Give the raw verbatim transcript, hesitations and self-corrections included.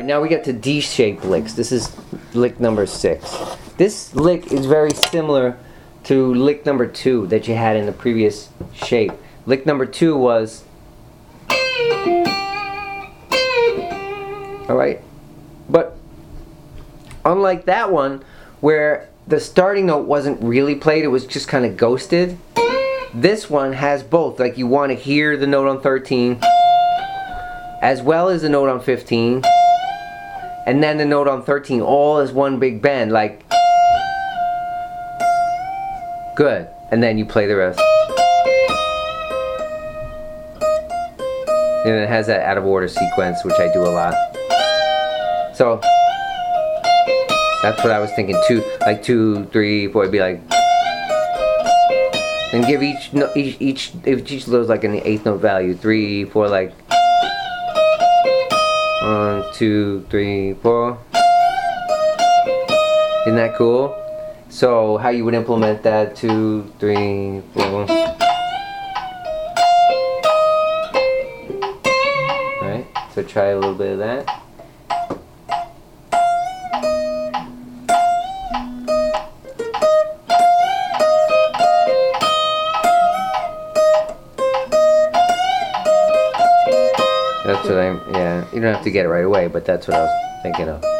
now we get to D-shaped licks. This is lick number six. This lick is very similar to lick number two that you had in the previous shape. Lick number two was... Alright? But unlike that one, where the starting note wasn't really played, it was just kind of ghosted, this one has both. Like, you want to hear the note on thirteen, as well as the note on fifteen, and then the note on thirteen, all as one big bend, like... Good. And then you play the rest. And it has that out of order sequence, which I do a lot. So that's what I was thinking. Two, like two, three, four. It'd be like, and give each no, each each if each of those like an eighth note value. Three, four, like one, two, three, four. Isn't that cool? So how you would implement that? Two, three, four. Alright, so try a little bit of that. That's what I'm, yeah, you don't have to get it right away, but that's what I was thinking of.